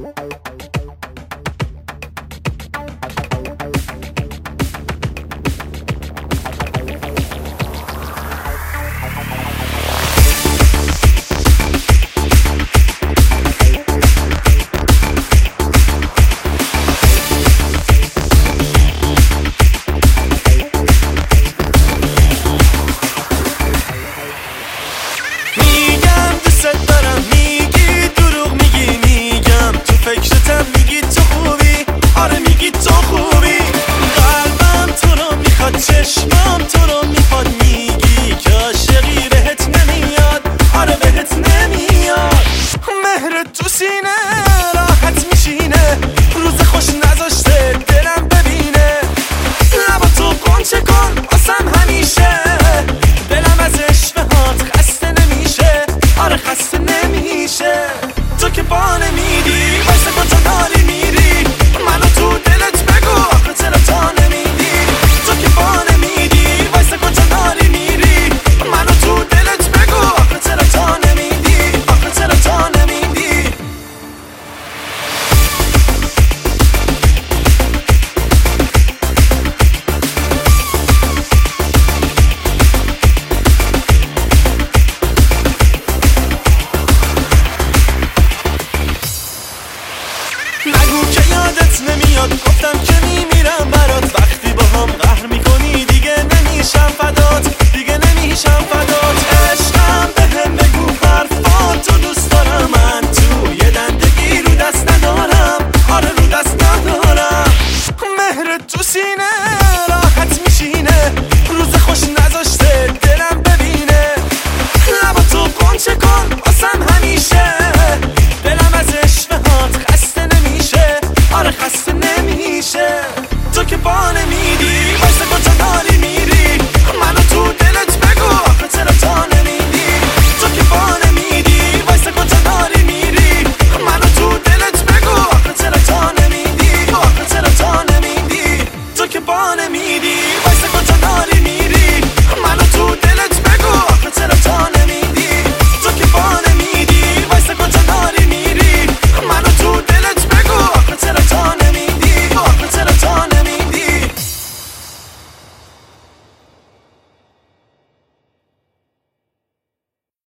چشمام تو رو میخواد، میگی که عاشقی بهت نمیاد، آره بهت نمیاد. مهرت تو سینه راحت میشینه، روز خوش نذاشته دلم ببینه. لبا تو قنچه کن واسم همیشه، دلم از عشقهات خسته نمیشه، آره خسته نمیشه. تو که پا نمیدی واسه کن تا داری میری، منو تو دلت بگو آخه چرا تا نمیدی. تو که پا نمیدی واسه کن تا داری میری، منو تو دلت بگو آخه چرا تا نمیدی، آخه چرا تا نمیدی. نگو که یادت نمیاد، گفتم که